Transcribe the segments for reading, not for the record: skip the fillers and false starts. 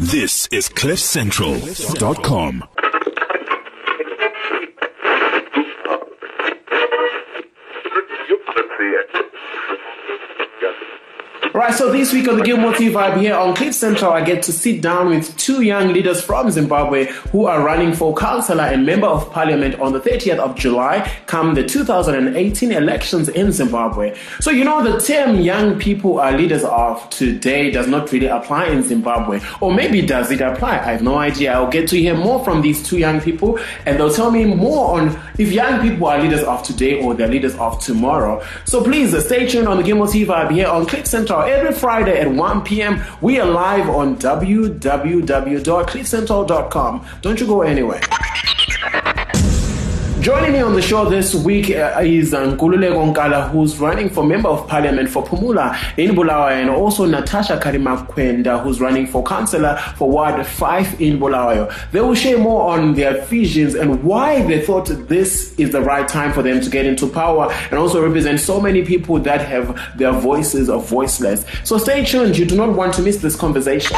This is CliffCentral.com. Right, so this week on the Gilmore T Vibe here on Cliff Central, I get to sit down with two young leaders from Zimbabwe who are running for councillor and member of parliament on the 30th of July come the 2018 elections in Zimbabwe. So, you know, the term young people are leaders of today does not really apply in Zimbabwe. Or maybe does it apply? I have no idea. I'll get to hear more from these two young people and they'll tell me more on if young people are leaders of today or they're leaders of tomorrow. So please stay tuned on the Gilmore T Vibe here on Cliff Central. Every Friday at 1 p.m. we are live on www.cliffcentral.com. Don't you go anywhere. Joining me on the show this week is Nkululeko Nkala, who's running for Member of Parliament for Phumula in Bulawayo, and also Natasha Karimakwenda, who's running for Councillor for Ward 5 in Bulawayo. They will share more on their visions and why they thought this is the right time for them to get into power and also represent so many people that have their voices are voiceless. So stay tuned. You do not want to miss this conversation.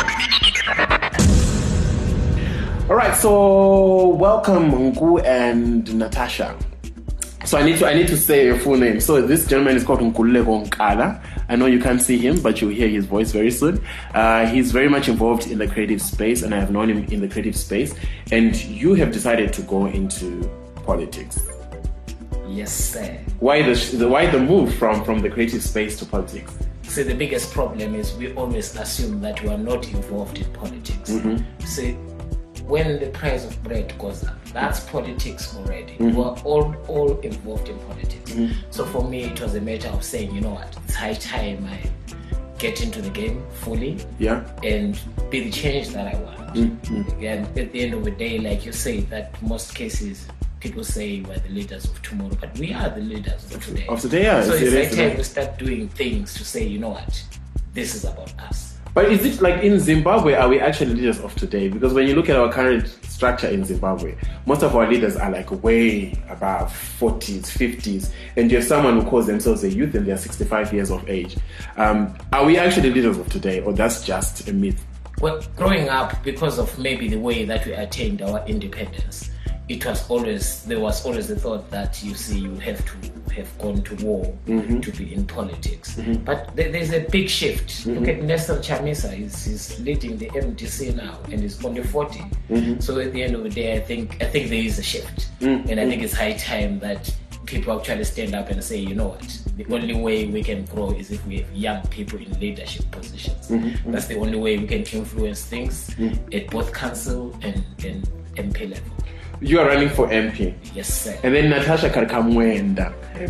All right, so welcome Nku and Natasha. So I need to say your full name. So this gentleman is called Nkululeko Nkala. I know you can't see him, but you'll hear his voice very soon. He's very much involved in the creative space, and I have known him in the creative space. And you have decided to go into politics. Yes, sir. Why the move from the creative space to politics? See, the biggest problem is we always assume that we are not involved in politics. Mm-hmm. See, when the price of bread goes up, that's politics already. Mm-hmm. We're all involved in politics. Mm-hmm. So for me, it was a matter of saying, you know what, it's high time I get into the game fully, and be the change that I want. Mm-hmm. And at the end of the day, like you say, that most cases people say we're the leaders of tomorrow, but we are the leaders of today. Of today, yeah. So it's high time we start doing things to say, you know what, this is about us. But is it like in Zimbabwe, are we actually leaders of today? Because when you look at our current structure in Zimbabwe, most of our leaders are like way above 40s, 50s. And you have someone who calls themselves a youth and they're 65 years of age. Are we actually leaders of today, or that's just a myth? Well, growing up, because of maybe the way that we attained our independence, there was always the thought that, you see, you have to have gone to war to be in politics. Mm-hmm. But there's a big shift. Mm-hmm. Look at Nestor Chamisa, he's leading the MDC now and he's only 40. Mm-hmm. So at the end of the day, I think there is a shift. Mm-hmm. And I think it's high time that people actually stand up and say, you know what, the only way we can grow is if we have young people in leadership positions. Mm-hmm. That's the only way we can influence things at both council and MP level. You are running for MP. Yes, sir. And then Natasha Karimakwenda.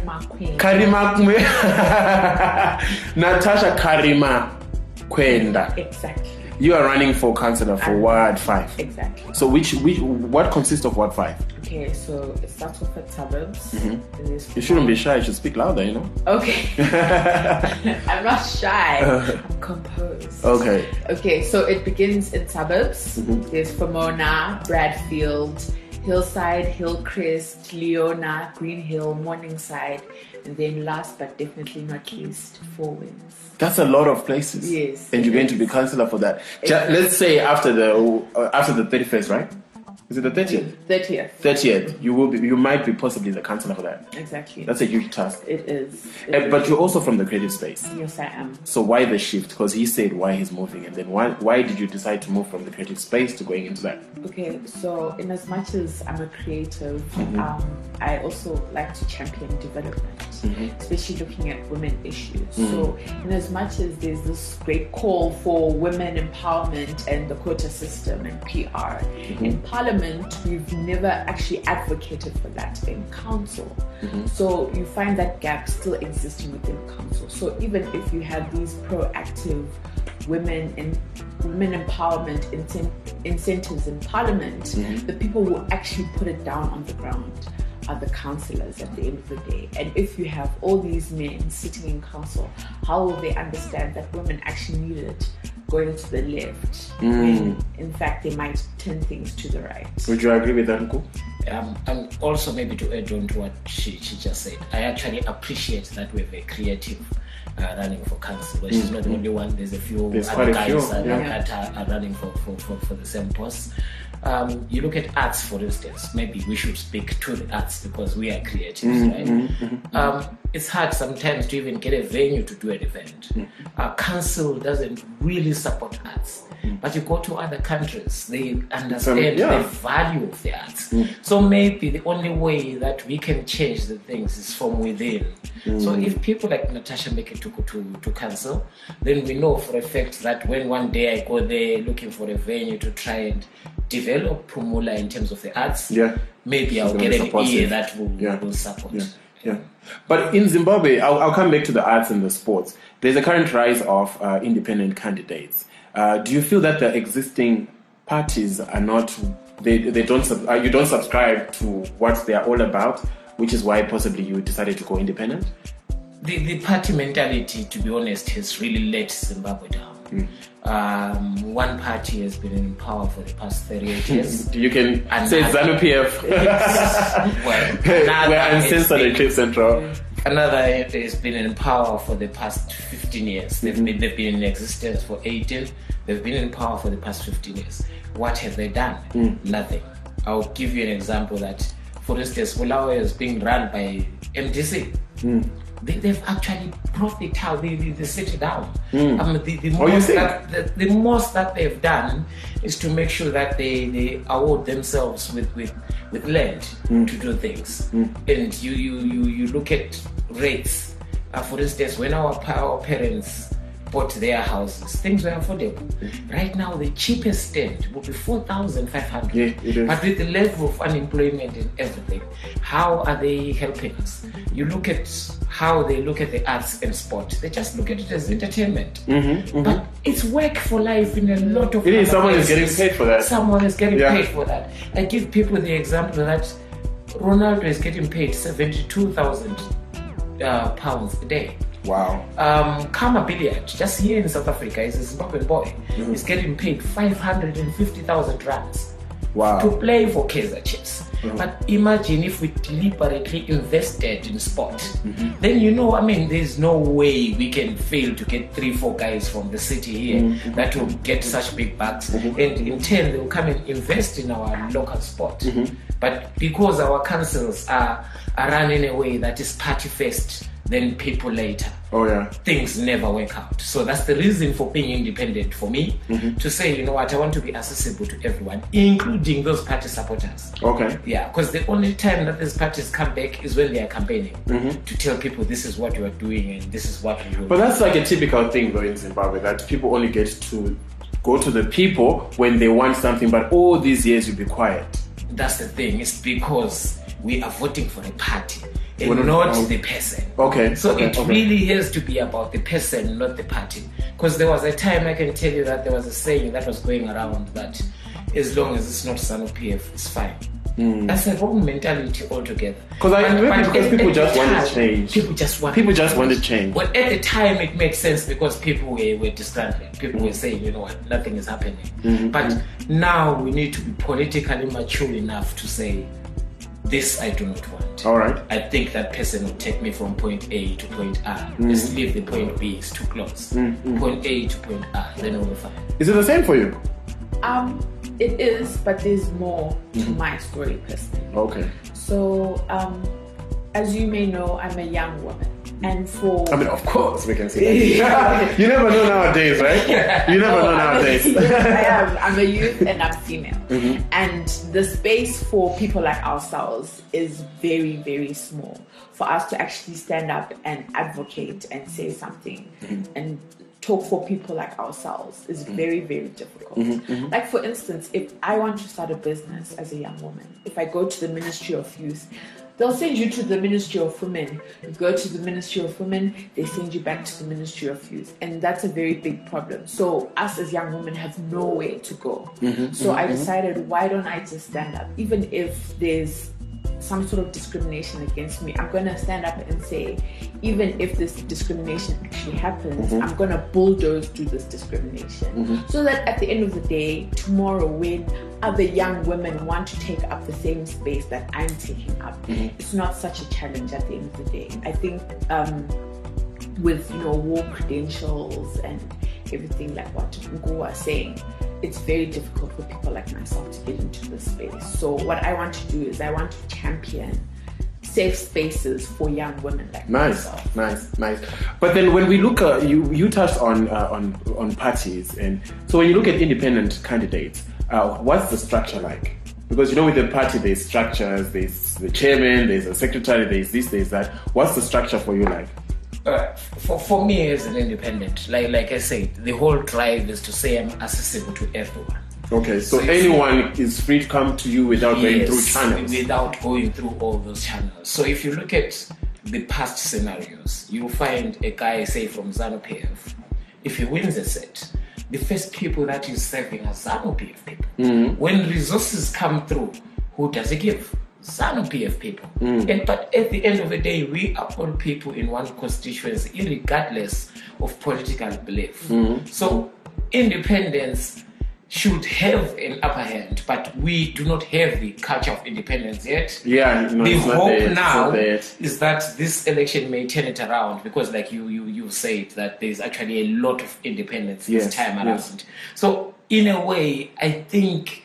Natasha Karimakwenda. Exactly. You are running for councillor for Ward 5. Exactly. So what consists of Ward 5? Okay, so it starts off at suburbs. Mm-hmm. You shouldn't be shy, you should speak louder, you know? Okay. I'm not shy. I'm composed. Okay, so it begins in suburbs. Mm-hmm. There's Pomona, Bradfield, Hillside, Hillcrest, Leona, Green Hill, Morningside, and then last but definitely not least, Four Winds. That's a lot of places. Yes. And you're going to be councillor for that. Let's say after the 31st, right? Is it the 30th? 30th. 30th. You might be possibly the councillor for that. Exactly. That's a huge task. It is. But you're also from the creative space. Yes, I am. So why the shift? Because he said why he's moving, and then why did you decide to move from the creative space to going into that? Okay, so in as much as I'm a creative, I also like to champion development, especially looking at women issues. So in as much as there's this great call for women empowerment and the quota system and PR, in Parliament we've never actually advocated for that in council. So you find that gap still existing within council. So even if you have these proactive women empowerment incentives in Parliament, the people who actually put it down on the ground are the councillors at the end of the day. And if you have all these men sitting in council, how will they understand that women actually need it going to the left when in fact they might turn things to the right? Would you agree with that, Nku? And also maybe to add on to what she just said, I actually appreciate that we have a creative running for council. But she's not the only one. There's quite other a guys few, that are running for the same posts. You look at arts, for instance. Maybe we should speak to the arts because we are creatives, right? It's hard sometimes to even get a venue to do an event. Council doesn't really support arts. But you go to other countries, they understand the value of the arts. So maybe the only way that we can change the things is from within. So if people like Natasha make it to go to council, then we know for a fact that when one day I go there looking for a venue to try and develop Phumula in terms of the arts, maybe I'll get an ear that will support. Yeah. But in Zimbabwe, I'll come back to the arts and the sports. There's a current rise of independent candidates. Do you feel that the existing parties are not, you don't subscribe to what they are all about, which is why possibly you decided to go independent? The party mentality, to be honest, has really let Zimbabwe down. One party has been in power for the past 38 years. You can say ZANU-PF. We're uncensored at Cliff Central. Another has been in power for the past 15 years. They've been in existence for 18. They've been in power for the past 15 years. What have they done? Nothing. I'll give you an example that, for instance, Bulawayo is being run by MDC. They've actually brought the city down. The most that they've done is to make sure that they award themselves with land to do things. And you look at rates. For instance, when our parents bought their houses, things were affordable. Right now, the cheapest stand will be 4,500. But with the level of unemployment and everything, how are they helping us? You look at how they look at the arts and sport. They just look at it as entertainment. But it's work for life in a lot of places. Someone is getting paid for that. Someone is getting paid for that. I give people the example that Ronaldo is getting paid 72,000 pounds a day. Wow. Kama Billiard, just here in South Africa, is a Zimbabwean boy. He's getting paid 550,000 rands to play for Kaizer Chiefs. But imagine if we deliberately invested in sport, then there's no way we can fail to get 3-4 guys from the city here that will get such big bucks, and in turn they will come and invest in our local sport. But because our councils are run in a way that is party first, then people later. Things never work out. So that's the reason for being independent for me, to say, you know what, I want to be accessible to everyone, including those party supporters. Yeah, because the only time that these parties come back is when they are campaigning to tell people this is what you are doing and this is what we will do. But that's like a typical thing though in Zimbabwe, that people only get to go to the people when they want something, but all these years you'll be quiet. That's the thing. It's because we are voting for a party and not the person. So it really has to be about the person, not the party. Because there was a time, I can tell you that there was a saying that was going around that as long as it's not ZANU-PF, it's fine. That's a wrong mentality altogether. Because people just want to change. People just want to change. Well, at the time it made sense because people were disgruntled. People were saying, you know what, nothing is happening. But now we need to be politically mature enough to say, this I do not want. I think that person will take me from point A to point R. Let's leave the point B, it's too close. Point A to point R, then we'll be fine. Is it the same for you? It is, but there's more to my story personally. So, as you may know, I'm a young woman. And of course, we can say that. You never know nowadays, right? You never know nowadays. I'm a youth and I'm female. And the space for people like ourselves is very, very small. For us to actually stand up and advocate and say something and talk for people like ourselves is very, very difficult. Like, for instance, if I want to start a business as a young woman, if I go to the Ministry of Youth, they'll send you to the Ministry of Women. You go to the Ministry of Women, they send you back to the Ministry of Youth. And that's a very big problem. So us as young women have nowhere to go. So I decided, why don't I just stand up? Even if there's some sort of discrimination against me, I'm going to stand up and say, even if this discrimination actually happens, I'm going to bulldoze through this discrimination. So that at the end of the day, tomorrow, when other young women want to take up the same space that I'm taking up, it's not such a challenge at the end of the day. I think with war credentials and everything, like what Ngu was saying, it's very difficult for people like myself to get into this space. So what I want to do is I want to champion safe spaces for young women like myself. Nice. But then when we look, you touched on parties, and so when you look at independent candidates, what's the structure like? Because with the party, there's structures, there's the chairman, there's a secretary, there's this, there's that. What's the structure for you like? For me as an independent, like I said, the whole drive is to say I'm accessible to everyone. Okay, so anyone is free to come to you without going through channels. Without going through all those channels. So if you look at the past scenarios, you'll find a guy, say from ZANU-PF, if he wins a set, the first people that he's serving are ZANU-PF people. Mm-hmm. When resources come through, who does he give? ZANU-PF people. But at the end of the day, we are all people in one constituency, regardless of political belief. So independence should have an upper hand, but we do not have the culture of independence yet. The hope now is that this election may turn it around, because like you said, that there's actually a lot of independence this time around. So in a way, I think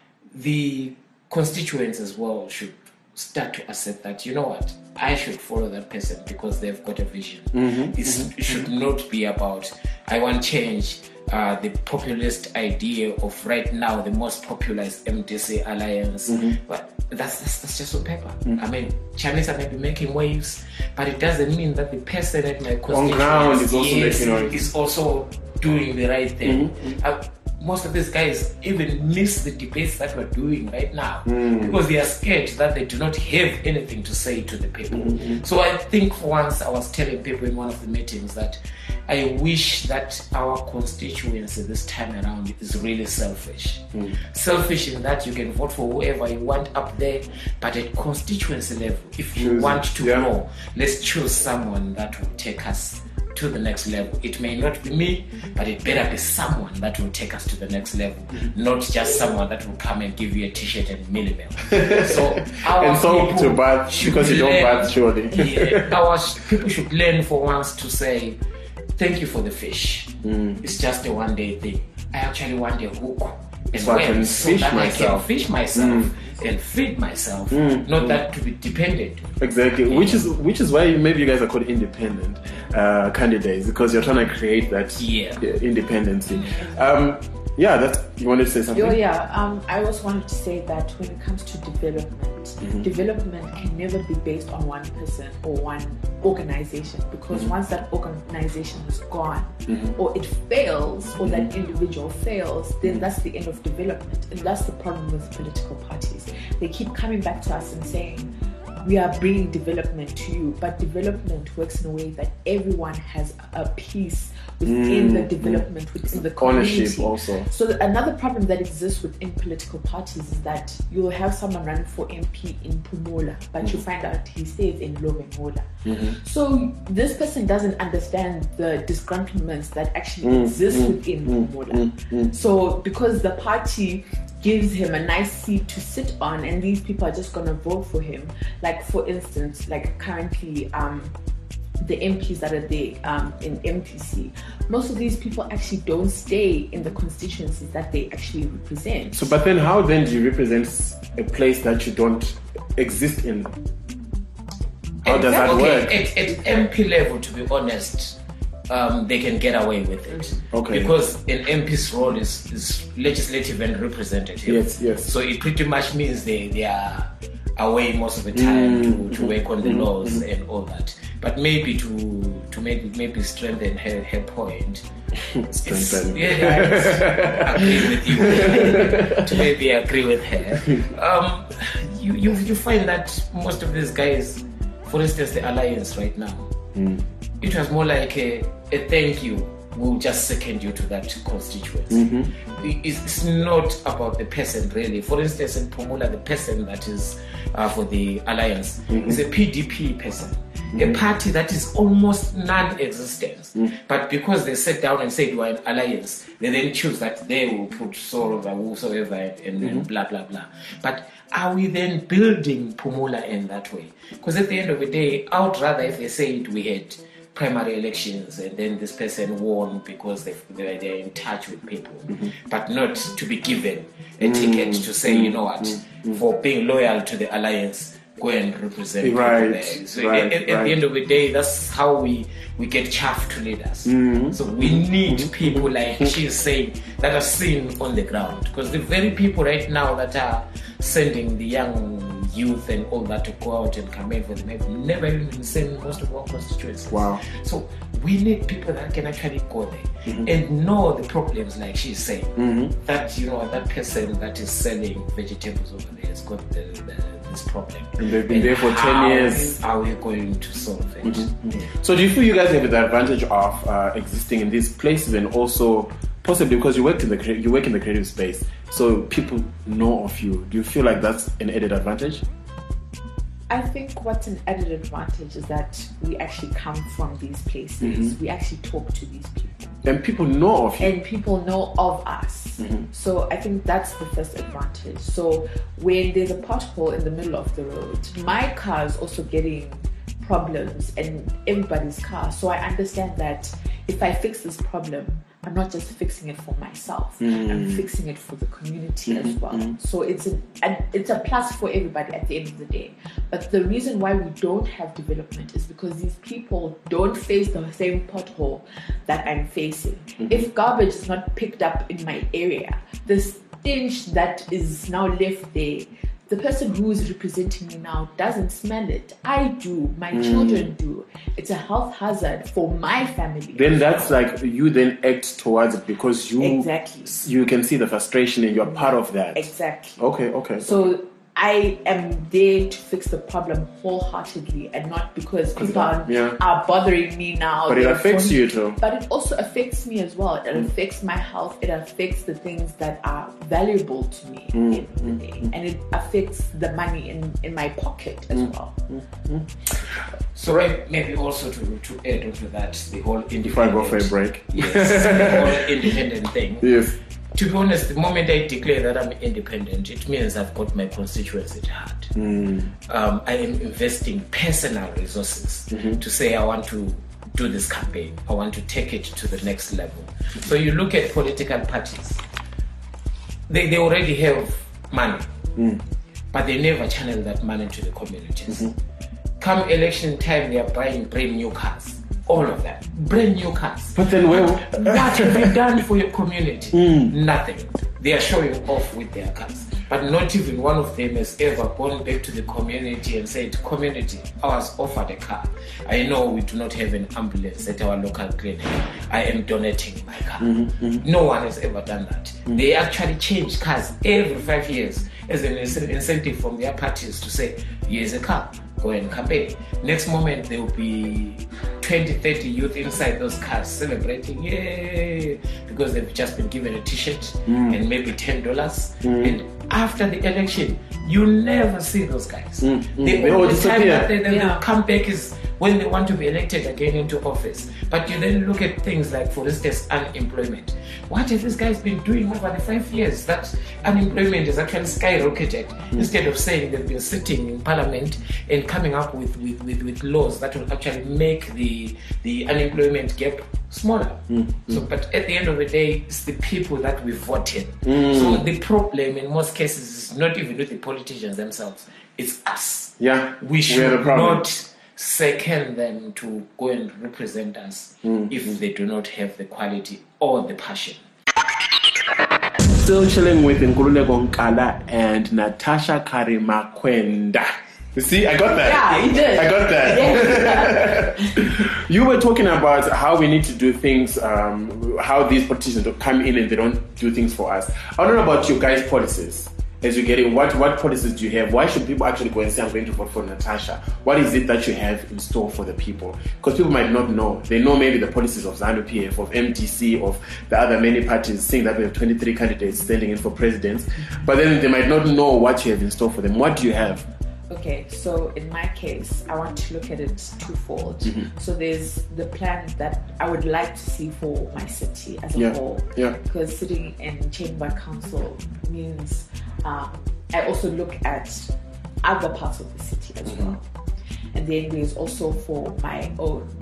the constituents as well should start to accept that, I should follow that person because they've got a vision. It should not be about, I want change. The populist idea of right now the most popular is MDC alliance, but that's just on paper. I mean, Chinese may be making waves, but it doesn't mean that the person at my on ground is also making noise. Is also doing the right thing. Most of these guys even miss the debates that we're doing right now because they are scared that they do not have anything to say to the people. So I think for once I was telling people in one of the meetings that I wish that our constituency this time around is really selfish. Selfish in that you can vote for whoever you want up there, but at constituency level, if you want to grow, let's choose someone that will take us to the next level. It may not be me, but it better be someone that will take us to the next level, not just someone that will come and give you a t-shirt and millimeter. So our and so to bath because you don't bath, surely. Our people should learn for once to say, thank you for the fish. It's just a one-day thing. I actually want a hook and so I can fish myself and feed myself, not that to be dependent. Exactly, which is why maybe you guys are called independent candidates, because you're trying to create that independency. That's, you wanted to say something? I also wanted to say that when it comes to development can never be based on one person or one organization, because once that organization is gone or it fails or that individual fails, then that's the end of development. And that's the problem with political parties. They keep coming back to us and saying, we are bringing development to you, but development works in a way that everyone has a piece within the development, within the community. Ownership also. So another problem that exists within political parties is that you'll have someone running for MP in Phumula, but you find out he stays in Lovengola. So this person doesn't understand the disgruntlements that actually exist within Phumula. So because the party gives him a nice seat to sit on and these people are just going to vote for him, like for instance, like currently the MPs that are there in MPC, most of these people actually don't stay in the constituencies that they actually represent. So, but then how then do you represent a place that you don't exist in? How does that work? At MP level, to be honest, they can get away with it. Okay. Because an MP's role is legislative and representative. Yes. So it pretty much means they are away most of the time to work on the laws and all that. But maybe to maybe strengthen her point. Strengthen. I agree with you. To maybe agree with her. You find that most of these guys, for instance, the alliance right now, it was more like a thank you. We'll just second you to that constituency. It's not about the person really. For instance, in Phumula, the person that is for the alliance is a PDP person, a party that is almost non-existent. But because they sat down and said we're an alliance, they then choose that they will put Soros or whosoever and blah blah blah. But are we then building Phumula in that way? Because at the end of the day, I would rather if they said we had primary elections and then this person won because they're in touch with people, but not to be given a ticket to say, you know what, for being loyal to the alliance, go and represent people there. So at the end of the day, that's how we get chaff to lead us. So we need people like she's saying that are seen on the ground, because the very people right now that are sending the young youth and all that to go out and campaign for them have never even seen most of our constituencies. Wow. So we need people that can actually go there and know the problems, like she's saying. That, you know, that person that is selling vegetables over there has got this problem. And they've been there for 10 years. How are we going to solve it? So do you feel you guys have the advantage of existing in these places, and also possibly because you work in the creative space, so people know of you? Do you feel like that's an added advantage? I think what's an added advantage is that we actually come from these places. We actually talk to these people. And people know of you. And people know of us. So I think that's the first advantage. So when there's a pothole in the middle of the road, my car is also getting problems, and everybody's car. So I understand that if I fix this problem, I'm not just fixing it for myself. I'm fixing it for the community as well. So it's a plus for everybody at the end of the day. But the reason why we don't have development is because these people don't face the same pothole that I'm facing. If garbage is not picked up in my area, the stench that is now left there, the person who is representing me now doesn't smell it. I do. My children do. It's a health hazard for my family. Then that's like you then act towards it because you Exactly. can see the frustration and you're part of that. Exactly. Okay. So I am there to fix the problem wholeheartedly, and not because people are bothering me now. But it affects you too. But it also affects me as well. It affects my health. It affects the things that are valuable to me at the end of the day. And it affects the money in my pocket as well. So maybe also to add on to that, the whole independent... Before I go for a break. Yes, the whole independent thing. Yes. To be honest, the moment I declare that I'm independent, it means I've got my constituents at heart. I am investing personal resources to say I want to do this campaign. I want to take it to the next level. So you look at political parties, they already have money, but they never channel that money to the communities. Come election time, they are buying brand new cars. All of that. Brand new cars. But then what have you done for your community? Nothing. They are showing off with their cars. But not even one of them has ever gone back to the community and said, community, I was offered a car. I know we do not have an ambulance at our local clinic. I am donating my car. No one has ever done that. They actually change cars every 5 years as an incentive from their parties to say, here's a car. Go and campaign. Next moment, there will be 20, 30 youth inside those cars celebrating, yay, because they've just been given a t-shirt and maybe $10. And after the election, you never see those guys. The only time that they come back is when they want to be elected again into office. But you then look at things like, for instance, unemployment. What have these guys been doing over the 5 years that unemployment is actually skyrocketed? Instead of saying they've been sitting in parliament and coming up with laws that will actually make the unemployment gap smaller. So, but at the end of the day, it's the people that we voted. So the problem in most cases is not even with the politicians themselves, it's us. We should not second them to go and represent us if they do not have the quality or the passion. Still chilling with Nkululeko Nkala and Natasha Karimakwenda. You see, I got that. Yeah, you did. I got that. You were talking about how we need to do things, how these politicians come in and they don't do things for us. I don't know about you guys' policies. As you get in, what policies do you have? Why should people actually go and say, I'm going to vote for Natasha? What is it that you have in store for the people? Because people might not know. They know maybe the policies of ZANU-PF, of MDC, of the other many parties, saying that we have 23 candidates standing in for presidents. But then they might not know what you have in store for them. What do you have? Okay, so in my case, I want to look at it twofold. So there's the plan that I would like to see for my city as a whole. Because sitting in chamber council means I also look at other parts of the city as well. And then there's also for my own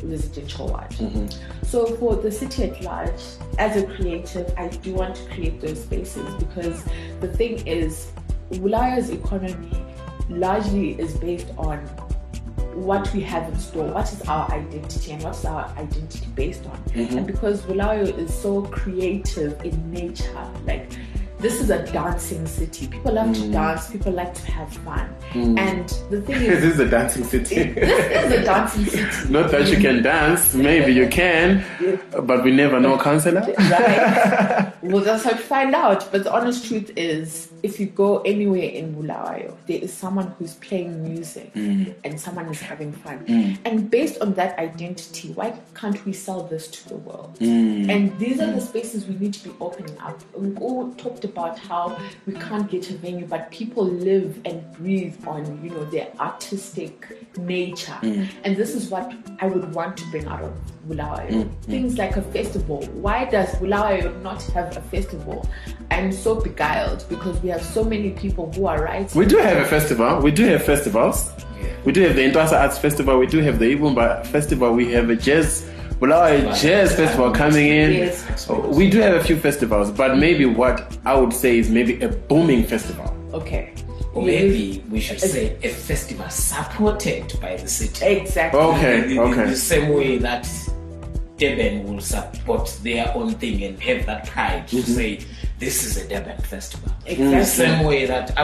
residential ward. So for the city at large, as a creative, I do want to create those spaces, because the thing is, Bulawayo's economy largely is based on what we have in store, what is our identity, and what's our identity based on. And because Bulawayo is so creative in nature, like, this is a dancing city. People love to dance. People like to have fun. And the thing is, this is a dancing city. This is a dancing city. Not that you can dance. Maybe you can, but we never know, Councillor. Right. We'll just have to find out. But the honest truth is, if you go anywhere in Bulawayo, there is someone who's playing music and someone is having fun. And based on that identity, why can't we sell this to the world? And these are the spaces we need to be opening up. We all talked about how we can't get a venue, but people live and breathe on, you know, their artistic nature. And this is what I would want to bring out of Bulawayo. Things like a festival. Why does Bulawayo not have a festival? I'm so beguiled, because we have so many people who are writing. We do have a festival. We do have festivals. We do have the Intwasa Arts Festival. We do have the Ibumba Festival. We have a Bulawayo Jazz Festival coming in. Yes. We do have a few festivals, but maybe what I would say is maybe a booming festival. Okay. Or maybe we should say a festival supported by the city. Exactly. Okay. In the same way that Durban will support their own thing and have that pride to say, this is a Durban festival. Exactly. In the same way that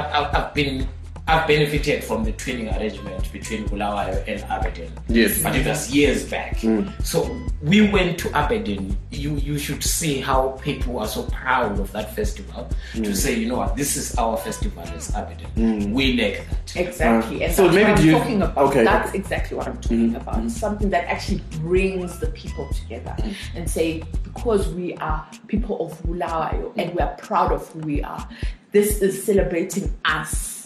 I've benefited from the twinning arrangement between Bulawayo and Aberdeen. Yes. But it was years back. So we went to Aberdeen. You should see how people are so proud of that festival to say, you know what, this is our festival as Aberdeen. We like that. Exactly. And so that's maybe what I'm talking about. Okay. That's exactly what I'm talking about. Something that actually brings the people together and say, because we are people of Bulawayo and we are proud of who we are, this is celebrating us.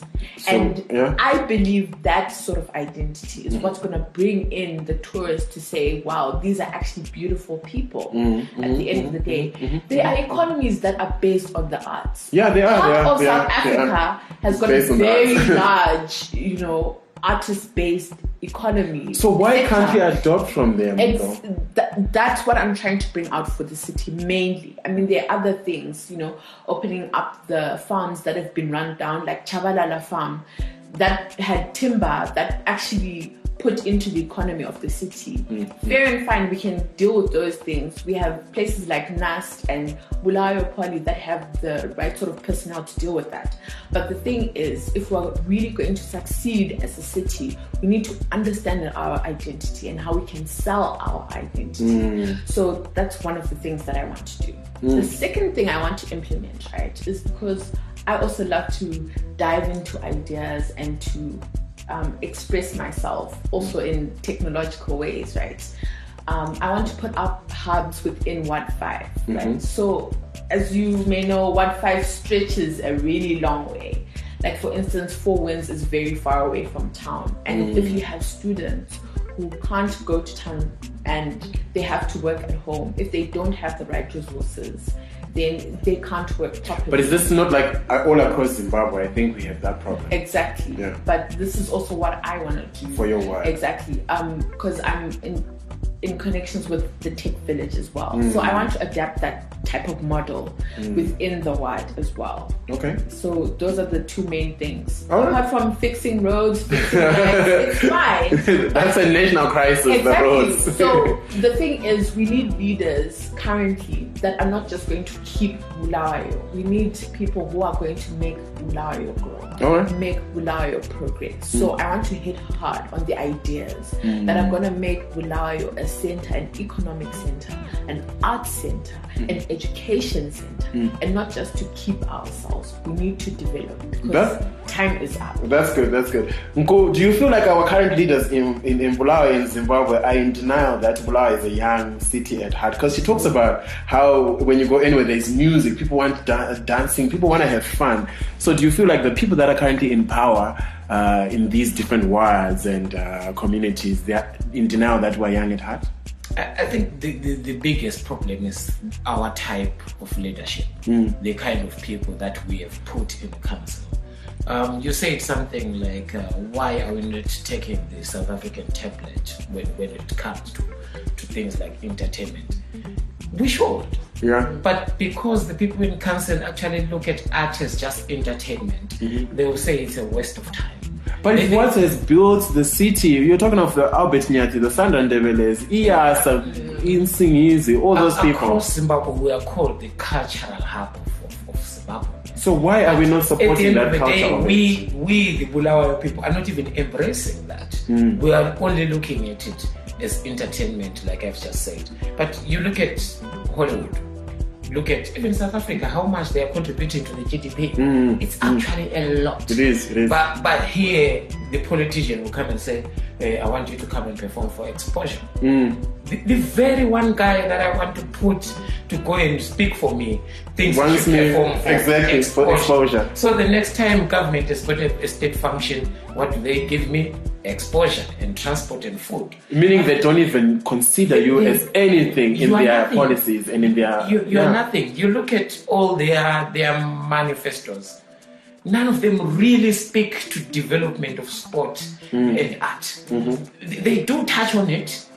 I believe that sort of identity is what's going to bring in the tourists to say, wow, these are actually beautiful people. At the end of the day, there are economies that are based on the arts. Yeah, they are. Part of South Africa has got a very large, artist-based economy. So why can't we adopt from them? That's what I'm trying to bring out for the city mainly. I mean, there are other things, opening up the farms that have been run down, like Chabalala Farm, that had timber that actually put into the economy of the city. Fair and fine, we can deal with those things. We have places like NAST and Bulawayo Poly that have the right sort of personnel to deal with that. But the thing is, if we're really going to succeed as a city, we need to understand our identity and how we can sell our identity. So that's one of the things that I want to do. The second thing I want to implement, right, is because I also love to dive into ideas and to express myself also in technological ways, right? I want to put up hubs within Ward 5, right? So as you may know, Ward 5 stretches a really long way. Like for instance, Four Winds is very far away from town. And if you have students who can't go to town and they have to work at home, if they don't have the right resources, then they can't work properly. But is this not like all across Zimbabwe? I think we have that problem. Exactly. Yeah. But this is also what I want to do. For your work. Exactly. Because I'm in connections with the tech village as well. So I want to adapt that type of model within the ward as well. Okay. So those are the two main things. All right. Apart from fixing roads, fixing lights, it's fine. That's a national crisis, Exactly. the roads. So the thing is, we need leaders currently that are not just going to keep Bulawayo. We need people who are going to make Bulawayo grow, All right. make Bulawayo progress. So I want to hit hard on the ideas that are going to make Bulawayo a center, an economic center, an arts center, an education center, and not just to keep ourselves. We need to develop because time is up. That's good. Nko, do you feel like our current leaders in Bulawayo in Zimbabwe are in denial that Bulawayo is a young city at heart? Because she talks about how when you go anywhere there's music, people want dancing, people want to have fun. So do you feel like the people that are currently in power in these different wards and communities, they are in denial that we're young at heart? I think the biggest problem is our type of leadership, the kind of people that we have put in the council. You said something like, why are we not taking the South African template when it comes to to things like entertainment. We should. Yeah. But because the people in council actually look at art as just entertainment, they will say it's a waste of time. But it's what has built the city. You're talking of the Albert Nyati, the Sandandeveles, Iyasa, Insingizi, all those people. Across Zimbabwe, we are called the cultural hub of Zimbabwe. So why are we not supporting that culture? At the end of the day, we the Bulawayo people, are not even embracing that. We are only looking at it as entertainment, like I've just said. But you look at Hollywood, look at even South Africa, how much they are contributing to the GDP. It's actually a lot. It is. But here, the politician will come and say, I want you to come and perform for exposure. The very one guy that I want to put to go and speak for me thinks he should perform for exposure. So the next time government has got a state function, what do they give me? Exposure and transport and food. Meaning they don't even consider you as anything in their policies and in their... You are nothing. You look at all their manifestos. None of them really speak to development of sport and art. They do touch on it.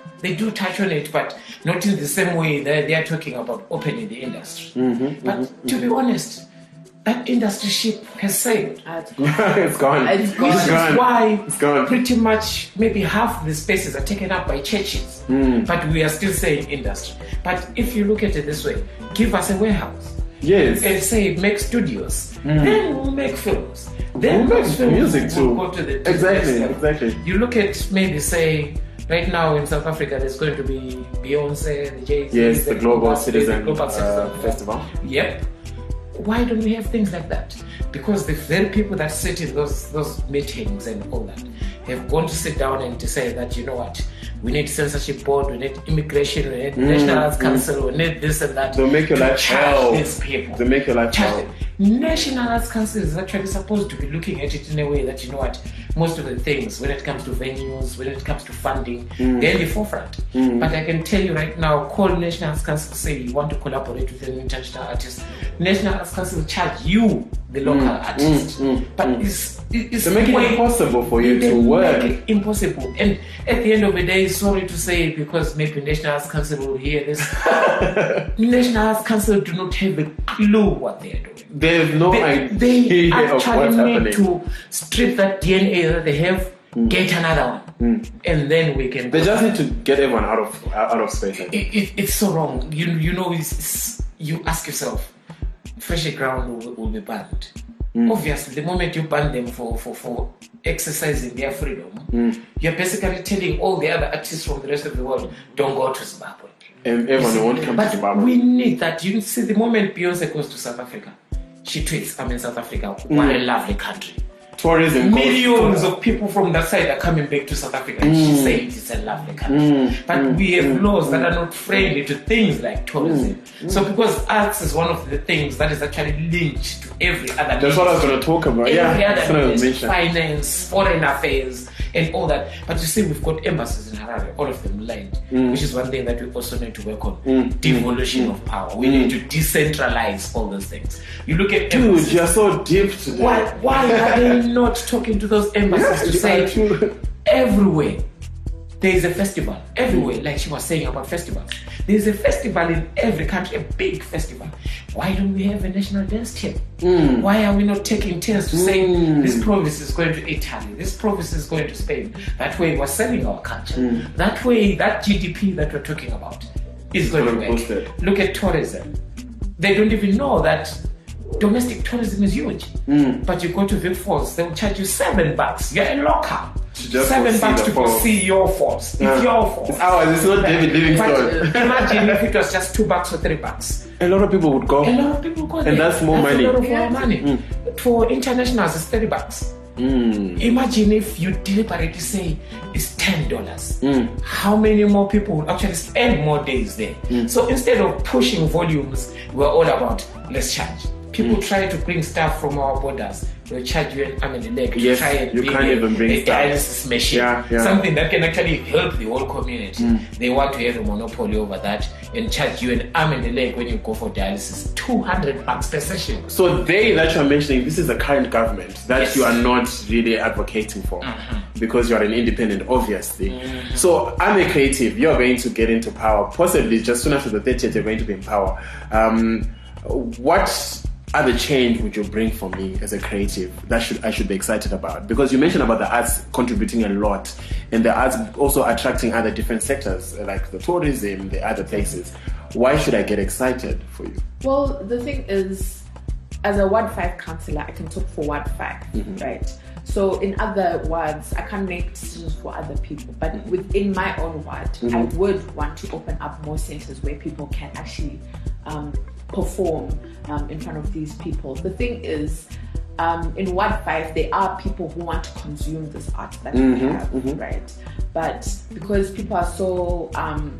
But not in the same way that they are talking about opening the industry. But to be honest, that industry ship has sailed. It's gone. This is why pretty much maybe half the spaces are taken up by churches. But we are still saying industry. But if you look at it this way, give us a warehouse. Yes. And say make studios. Then we'll make films. Then we'll make music too. We'll go to the exactly. You look at maybe say right now in South Africa there's going to be Beyonce, the Jay-Z. Yes, the Global Citizen Festival. Yep. Why don't we have things like that? Because the very people that sit in those meetings and all that have gone to sit down and to say that, you know what, we need censorship board, we need immigration, we need National Arts Council, we need this and that. They'll make your life hell. These people. They'll make your life hell. National Arts Council is actually supposed to be looking at it in a way that, you know what, most of the things, when it comes to venues, when it comes to funding, they're in the forefront. But I can tell you right now, call National Arts Council, say you want to collaborate with an international artist. National Arts Council will charge you, the local artist. But it's to make it impossible for you to work. Make it impossible. And at the end of the day, sorry to say, because maybe National Arts Council will hear this, National Arts Council do not have a clue what they are doing. They have no idea they of what's actually happening. need to strip that DNA that they have, get another one, and then we can. They just need to get everyone out of space. It's so wrong. You know, you ask yourself, Fresh Ground will be banned. Obviously, the moment you ban them for exercising their freedom, you're basically telling all the other artists from the rest of the world, don't go to Zimbabwe. And everyone won't come to Zimbabwe. We need that. You see, the moment Beyonce goes to South Africa, she tweets, I'm in South Africa. What a lovely country. Tourism. Millions of people from that side are coming back to South Africa. And she said it's a lovely country. But we have laws that are not friendly to things like tourism. So because arts is one of the things that is actually linked to every other That's what I was going to talk about. Every other ministry, finance, foreign affairs, and all that. But you see, we've got embassies in Harare, all of them lined, which is one thing that we also need to work on. Devolution of power. We need to decentralize all those things. You look at Dude, you're so deep today. Why are they not talking to those embassies to say everywhere there is a festival? Everywhere, like she was saying about festivals. There is a festival in every country, a big festival. Why don't we have a national dance team? Why are we not taking turns to say this province is going to Italy, this province is going to Spain? That way we're selling our culture. That way that GDP that we're talking about is going to work. Look at tourism. They don't even know that domestic tourism is huge. But you go to Vic Falls, they will charge you $7. You're a local. $7 to go see your falls. It's your falls. It's ours. It's not David Livingstone. Imagine if it was just $2 or $3. A lot of people would go. A lot of people go there. And that's more money. A lot of our money. For internationals, it's $30. Imagine if you deliberately say it's $10. How many more people would actually spend more days there? So instead of pushing volumes, we're all about let's charge People try to bring stuff from our borders. They'll charge you an arm and a leg to Yes, try and you bring can't even bring a stuff. dialysis machine. Yeah. Something that can actually help the whole community. They want to have a monopoly over that and charge you an arm and a leg when you go for dialysis. $200 per session. So they that you're mentioning, this is the current government that Yes. you are not really advocating for because you are an independent, obviously. So I'm a creative. You're going to get into power, possibly just soon after the 30th, you're going to be in power. What other change would you bring for me as a creative that I should be excited about? Because you mentioned about the arts contributing a lot and the arts also attracting other different sectors like the tourism, the other places. Why should I get excited for you? Well, the thing is, as a Ward 5 councillor, I can talk for Ward 5, right? So in other wards, I can't make decisions for other people. But within my own ward, I would want to open up more centres where people can actually perform in front of these people. The thing is, in Ward 5, there are people who want to consume this art that we have, right? But because people are so...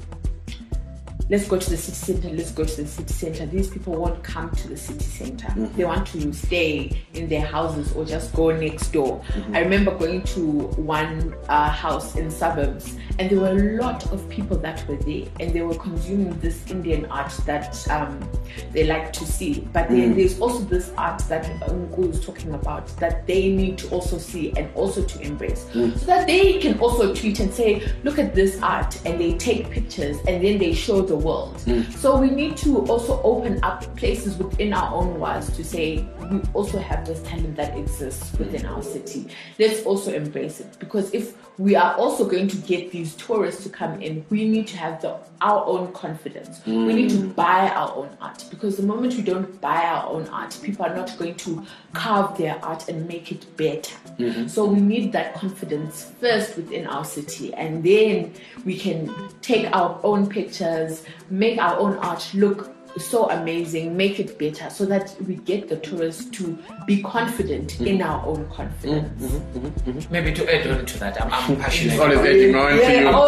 let's go to the city center. These people won't come to the city center. They want to stay in their houses or just go next door. I remember going to one house in suburbs, and there were a lot of people that were there, and they were consuming this Indian art that they like to see. But then there's also this art that Nku is talking about that they need to also see and also to embrace, so that they can also tweet and say, look at this art, and they take pictures and then they show the world. So we need to also open up places within our own wards to say we also have this talent that exists within our city. Let's also embrace it, because if we are also going to get these tourists to come in, we need to have our own confidence. We need to buy our own art, because the moment we don't buy our own art, people are not going to carve their art and make it better. So we need that confidence first within our city, and then we can take our own pictures, make our own art look so amazing, make it better, so that we get the tourists to be confident in our own confidence. Maybe to add on to that, I'm passionate. It's always about edging on to you.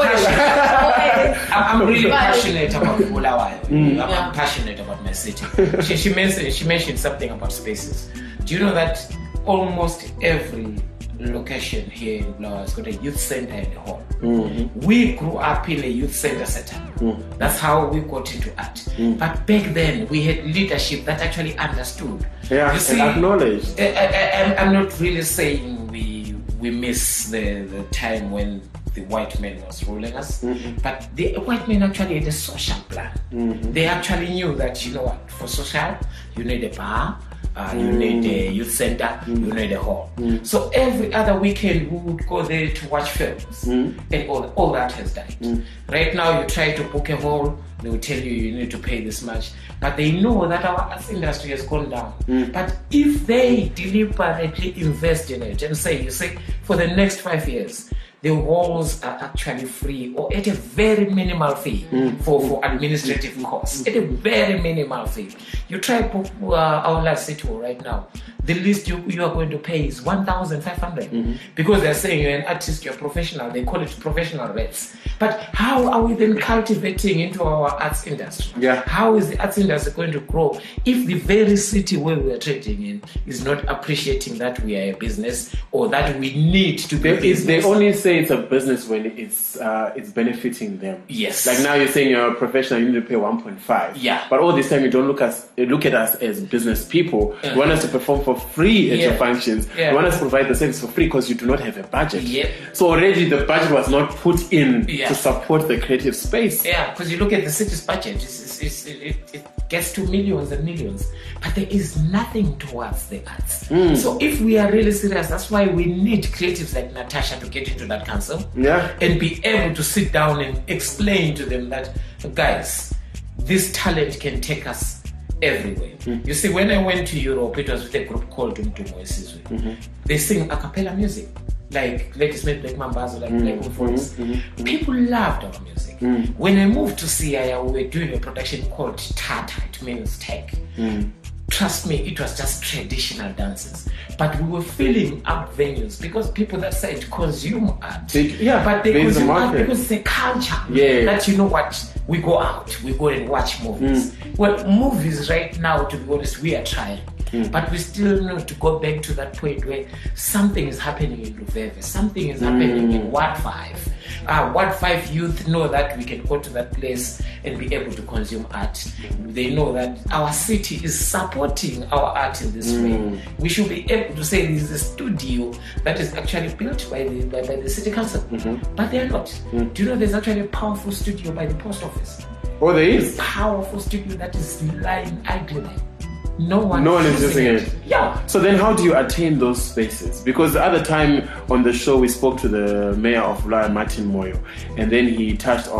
I'm really passionate about Bulawayo. I'm passionate about my city. She mentioned something about spaces. Do you know that almost every location here in Bulawayo has got a youth center and a hall? We grew up in a youth center setup. That's how we got into art. But back then, we had leadership that actually understood. Yeah, you see, and acknowledged. I'm not really saying we miss the time when the white man was ruling us, but the white men actually had a social plan. They actually knew that, you know what, for social, you need a bar, you need a youth center, you need a hall. So every other weekend we would go there to watch films, and all that has died. Right now you try to book a hall, they will tell you need to pay this much, but they know that our arts industry has gone down. But if they deliberately invest in it and say, you see, for the next 5 years, the halls are actually free or at a very minimal fee for administrative costs. At a very minimal fee. You try our last city hall right now. The least you are going to pay is 1,500 because they're saying you're an artist, you're professional. They call it professional rates. But how are we then cultivating into our arts industry? Yeah. How is the arts industry going to grow if the very city where we are trading in is not appreciating that we are a business or that we need to be a business? They only say it's a business when it's benefiting them. Yes. Like now you're saying you're a professional, you need to pay 1.5. Yeah. But all this time you don't look at us as business people. You want us to perform for free at your functions. You want us to provide the service for free because you do not have a budget. So already the budget was not put in to support the creative space. Yeah, because you look at the city's budget, it gets to millions and millions, but there is nothing towards the arts. So if we are really serious, that's why we need creatives like Natasha to get into that council and be able to sit down and explain to them that, guys, this talent can take us everywhere. You see, when I went to Europe, it was with a group called Umdumo Esizwe. They sing a cappella music, like Ladysmith, like Mambazo, like Black Wolf. People loved our music. When I moved to Siaya, we were doing a production called Tata, it means tech. Trust me, it was just traditional dances. But we were filling up venues because people that said consume art. But they consume art because it's a culture. That, you know what, we go out, we go and watch movies. Well, movies right now, to be honest, we are trying. But we still need to go back to that point where something is happening in Luveve, something is happening in Ward 5. Ward 5 youth know that we can go to that place and be able to consume art. They know that our city is supporting our art in this way. We should be able to say this is a studio that is actually built by the city council, but they are not. Do you know there's actually a powerful studio by the post office? Oh, there is? Powerful studio that is lying idle there. No one is using it. Yeah. So then how do you attain those spaces? Because the other time on the show we spoke to the mayor of Bulawayo, Martin Moyo, and then he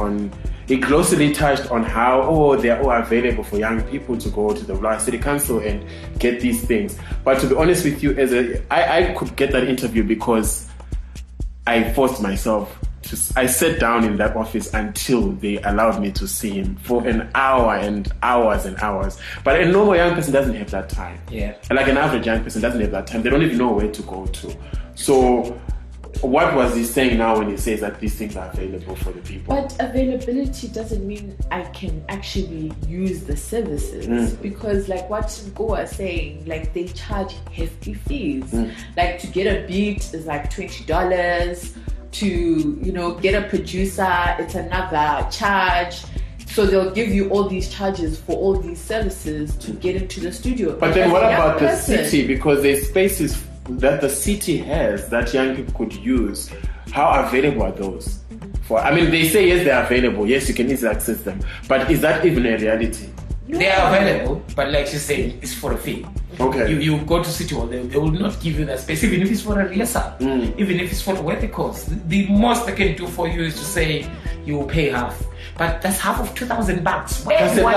closely touched on how they're all available for young people to go to the Bulawayo City Council and get these things. But to be honest with you, I could get that interview because I forced myself. I sat down in that office until they allowed me to see him for an hour and hours and hours. But a normal young person doesn't have that time. Yeah. Like an average young person doesn't have that time. They don't even know where to go to. So what was he saying now when he says that these things are available for the people? But availability doesn't mean I can actually use the services, because like what Go was saying, like they charge hefty fees. Like to get a beat is like $20. To get a producer, it's another charge. So they'll give you all these charges for all these services to get into the studio. But then what about the city? Because there's spaces that the city has that young people could use. How available are those? They say yes, they're available. Yes, you can easily access them. But is that even a reality? They are available, but like you say, it's for a fee. Okay. You go to City Hall, they will not give you that space, even if it's for a rehearsal, even if it's for a weather course. The most they can do for you is to say you will pay half. But that's half of $2,000. Where do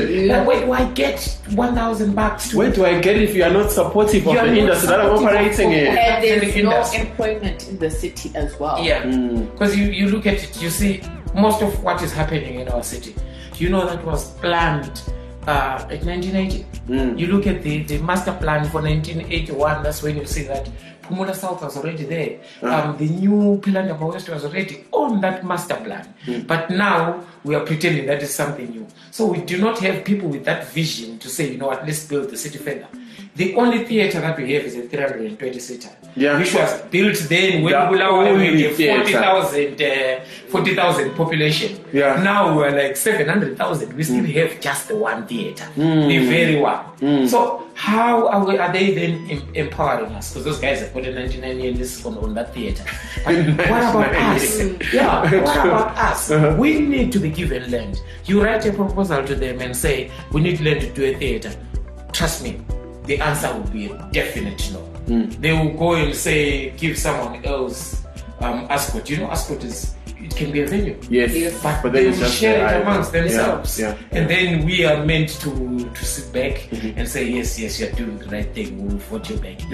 I get $1,000? Where do I get it if you are not supportive of the industry that I'm operating in? And there's no employment in the city as well. Yeah. Because you look at it, you see most of what is happening in our city. You know that was planned at 1980. You look at the master plan for 1981, that's when you see that Pumula South was already there. The new Philandaba West was already on that master plan. But now we are pretending that is something new. So we do not have people with that vision to say, let's build the city further. The only theatre that we have is a 320-seater, which was built then when Bulawayo had 40,000 population. Yeah. Now we're like 700,000. We still have just the one theatre, the very one. So how are they then empowering us? Because those guys have put a 99 years on that theatre. What about us? What about us? We need to be given land. You write a proposal to them and say, we need land to do a theatre. Trust me, the answer will be a definite no. They will go and say, give someone else Ascot. Ascot it can be a venue. Yes. But they will share it amongst themselves. And then we are meant to sit back and say, yes, you're doing the right thing. We'll vote you back.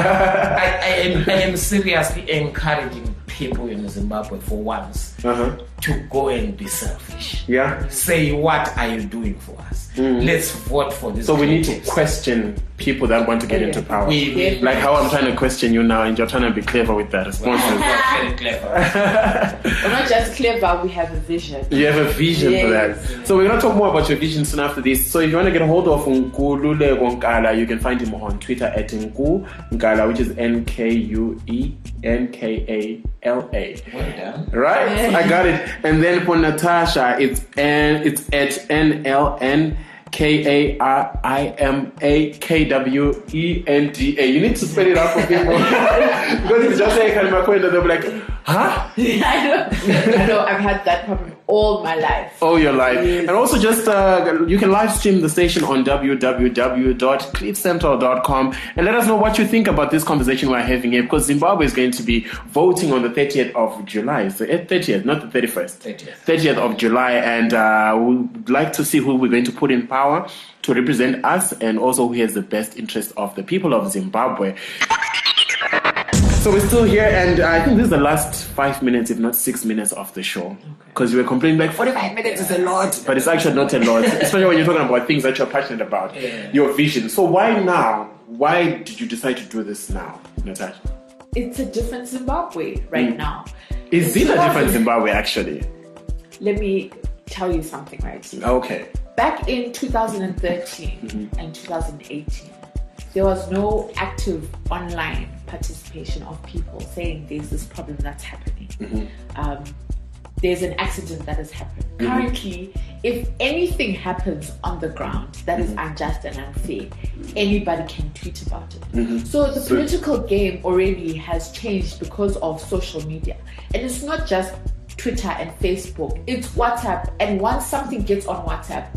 I am seriously encouraging people in Zimbabwe for once to go and be selfish. Say, what are you doing for us? Let's vote for this. So we need to question people that want to get into power. Like how I'm trying to question you now, and you're trying to be clever with that response. Very clever. We're not just clever, we have a vision. You have a vision for that. So we're going to talk more about your vision soon after this. So if you want to get a hold of Nkululeko Nkala, you can find him on Twitter at Nku Nkala, which is NKUENKALA. Well done. Right? I got it. And then for Natasha, it's at NLN KARIMAKWENDA. You need to spell it out for people because it's just like Kalimakwenda. They'll be like, huh? I know. I've had that problem all my life. All your life. And also just you can live stream the station on www.cliffcentral.com and let us know what you think about this conversation we're having here, because Zimbabwe is going to be voting on the 30th of July. It's the 30th, not the 31st. 30th of July, and we'd like to see who we're going to put in power to represent us and also who has the best interest of the people of Zimbabwe. So we're still here, and I think this is the last 5 minutes, if not 6 minutes of the show. Because you were complaining like 45 minutes is a lot, but it's actually not a lot, especially when you're talking about things that you're passionate about, your vision. So why now? Why did you decide to do this now, Natasha? It's a different Zimbabwe right now. Is it a different Zimbabwe, actually? Let me tell you something, right? Okay. Back in 2013 and 2018, there was no active online participation of people saying there's this problem that's happening. There's an accident that has happened. Currently, if anything happens on the ground that is unjust and unfair, anybody can tweet about it. So the political game already has changed because of social media. And it's not just Twitter and Facebook, it's WhatsApp. And once something gets on WhatsApp,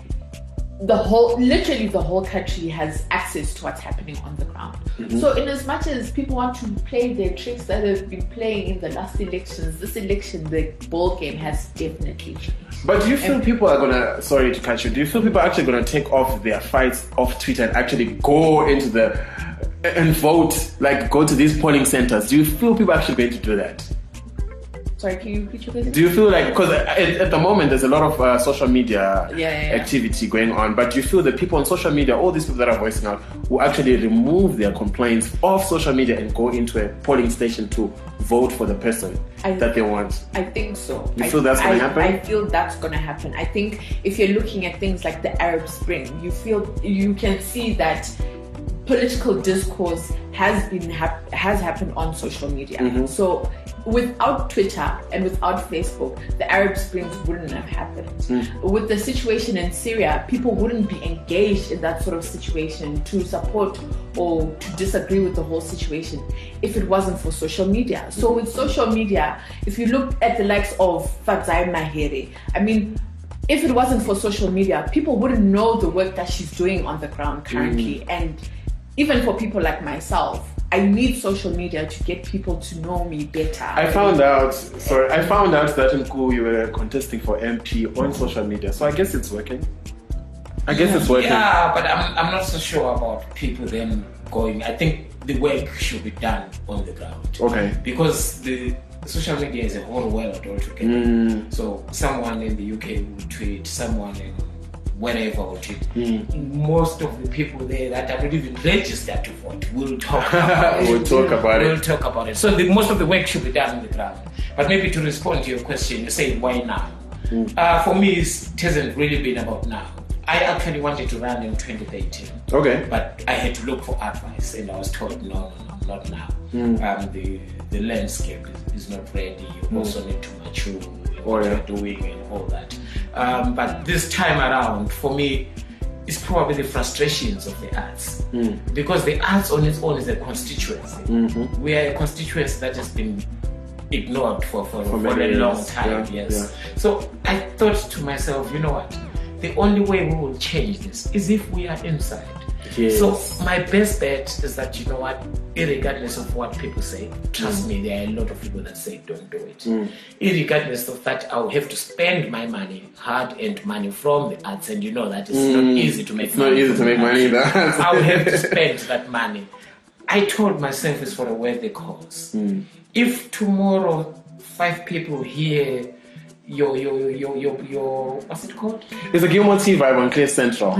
literally the whole country has access to what's happening on the ground. So in as much as people want to play their tricks that they've been playing in the last elections, this election, the ball game has definitely changed. But do you feel people are gonna, sorry to cut you, do you feel people are actually gonna take off their fights off Twitter and actually go into and vote, like go to these polling centers? Do you feel people are actually going to do that? Sorry, can you repeat your question? Do you feel like, because at the moment there's a lot of social media activity going on, but do you feel that people on social media, all these people that are voicing out, will actually remove their complaints off social media and go into a polling station to vote for the person that they want? I think so. You feel that's going to happen? I feel that's going to happen. I think if you're looking at things like the Arab Spring, you can see that political discourse has happened on social media. So without Twitter and without Facebook, the Arab Springs wouldn't have happened. With the situation in Syria, people wouldn't be engaged in that sort of situation to support or to disagree with the whole situation if it wasn't for social media. So with social media, if you look at the likes of Fadzai Mahere, I mean, if it wasn't for social media, people wouldn't know the work that she's doing on the ground currently. And even for people like myself, I need social media to get people to know me better. I found out that in Ku you were contesting for MP on social media, so I guess it's working. Yeah, but I'm not so sure about people then going. I think the work should be done on the ground. Okay. Because the social media is a whole world altogether. So someone in the UK will tweet, someone in wherever or tweet. Most of the people there that are not even registered to vote will talk about it. We'll talk about it. So most of the work should be done on the ground. But maybe to respond to your question, you say why now? For me, it hasn't really been about now. I actually wanted to run in 2018. Okay. But I had to look for advice, and I was told, no, not now. The landscape is not ready. You also need to mature in what you're doing and all that. But this time around, for me, it's probably the frustrations of the arts. Because the arts on its own is a constituency. We are a constituency that has been ignored for a long time. So I thought to myself, you know what? The only way we will change this is if we are inside. So my best bet is that, you know what, irregardless of what people say, trust me, there are a lot of people that say don't do it. Irregardless of that, I will have to spend my money, hard-earned money from the arts, and you know that it's not easy to make money. It's not easy to make money either. I will have to spend that money. I told myself it's for a worthy cause. If tomorrow 5 people hear your what's it called? It's a Gilmore T vibe on Cliff Central.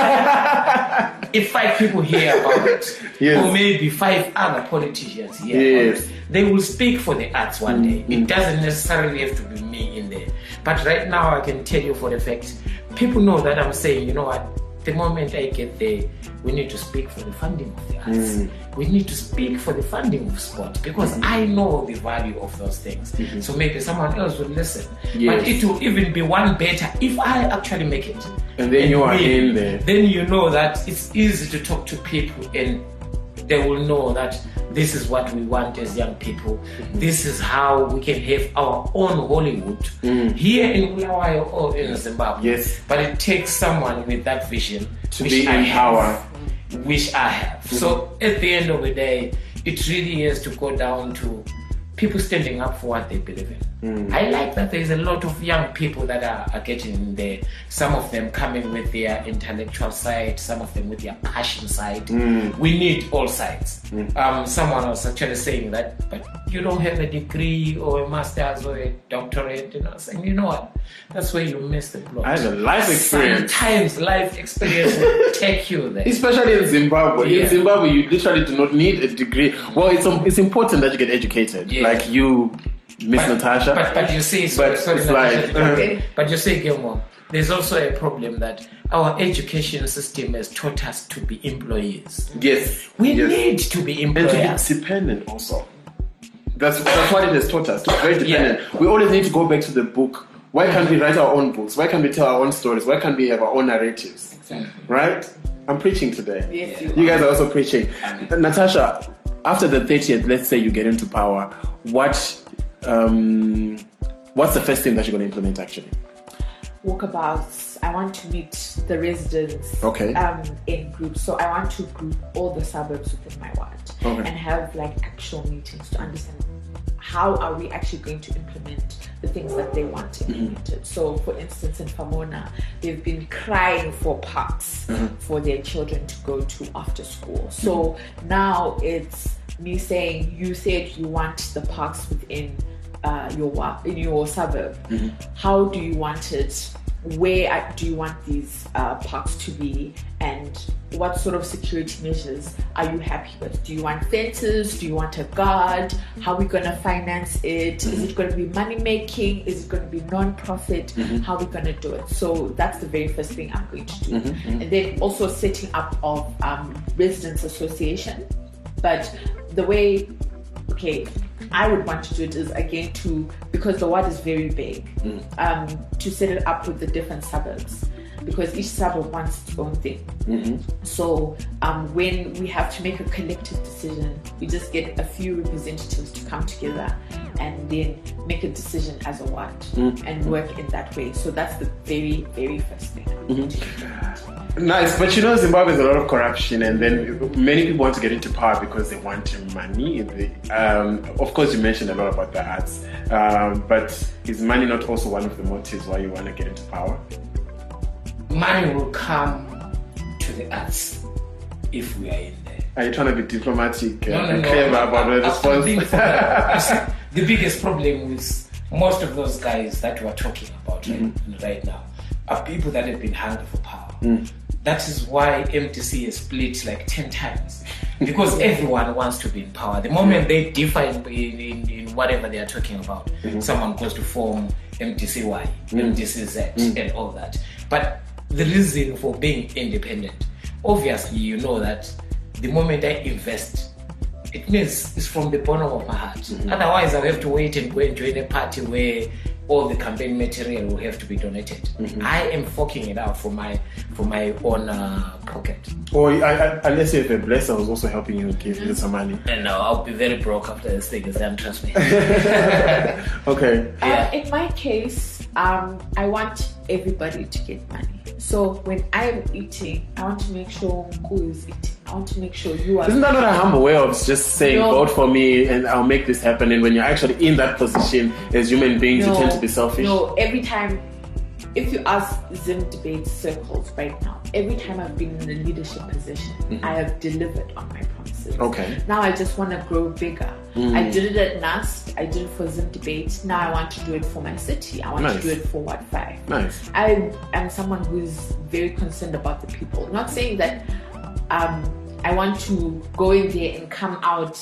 If 5 people hear about it, or maybe 5 other politicians hear about it, they will speak for the arts one day. It doesn't necessarily have to be me in there. But right now I can tell you for the fact, people know that I'm saying, you know what, the moment I get there, we need to speak for the funding of the arts. We need to speak for the funding of sport, because I know the value of those things. So maybe someone else will listen. But it will even be one better if I actually make it. And then you are in there. Then you know that it's easy to talk to people, and they will know that this is what we want as young people. This is how we can have our own Hollywood here in Bulawayo or in Zimbabwe. But it takes someone with that vision to be in power. Which I have. So at the end of the day, it really is to go down to people standing up for what they believe in. I like that there's a lot of young people that are getting in there. Some of them coming with their intellectual side, some of them with their passion side. We need all sides. Someone was actually saying that, but you don't have a degree or a master's or a doctorate. And I was saying, you know what? That's where you miss the plot. I have a life experience. Sometimes life experience will take you there. Especially in Zimbabwe. In Zimbabwe, you literally do not need a degree. Well, it's important that you get educated. Like you, Miss Natasha. But you see, but you see, Gilmore, there's also a problem that our education system has taught us to be employees. Yes. We need to be And to employers. be dependent also. That's what it has taught us, to be very dependent. We always need to go back to the book. Why can't we write our own books? Why can't we tell our own stories? Why can't we have our own narratives? Exactly. Right? I'm preaching today. Yes, You guys are also preaching. Natasha, after the 30th, let's say you get into power, what's the first thing that you're going to implement actually? Walkabouts. I want to meet the residents Okay. in groups. So I want to group all the suburbs within my ward Okay. and have like actual meetings to understand how are we actually going to implement the things that they want implemented. So for instance, in Famona, they've been crying for parks for their children to go to after school. So now it's me saying, you said you want the parks within your suburb. How do you want it? Where do you want these parks to be, and what sort of security measures are you happy with? Do you want fences? Do you want a guard? How are we going to finance it? Is it going to be money making? Is it going to be non-profit? How are we going to do it? So that's the very first thing I'm going to do. And then also setting up of residents association. But the way, I would want to do it is again because the ward is very big, to set it up with the different suburbs, because each suburb wants its own thing. So when we have to make a collective decision, we just get a few representatives to come together and then make a decision as a ward and work in that way. So that's the very, very first thing. Nice, but Zimbabwe has a lot of corruption, and then many people want to get into power because they want money. Of course, you mentioned a lot about the arts, but is money not also one of the motives why you want to get into power? Money will come to the arts if we are in there. Are you trying to be diplomatic and No. clever about the response? You see, the biggest problem with most of those guys that we're talking about right now are people that have been hungry for power. That is why MTC is split like 10 times, because everyone wants to be in power. The moment they differ in whatever they are talking about, someone goes to form MTCY, MTCZ, and all that. But the reason for being independent, obviously, you know that the moment I invest, it means it's from the bottom of my heart. Otherwise, I'll have to wait and go and join a party where all the campaign material will have to be donated. I am forking it out for my own pocket. Or unless you have a blesser who's also helping you give you some money. And I'll be very broke after this thing, trust me. Okay. In my case, I want everybody to get money. So when I'm eating, I want to make sure Nku is eating. I want to make sure you are. Isn't that not a humble way of just saying, vote for me and I'll make this happen? And when you're actually in that position as human beings, you tend to be selfish. No, every time, if you ask Zim debate circles right now, every time I've been in a leadership position, I have delivered on my promises. Okay. Now I just want to grow bigger. I did it at NAST, I did it for Zim debate. Now I want to do it for my city. I want to do it for Ward 5. Nice. I am someone who's very concerned about the people. Not saying that I want to go in there and come out,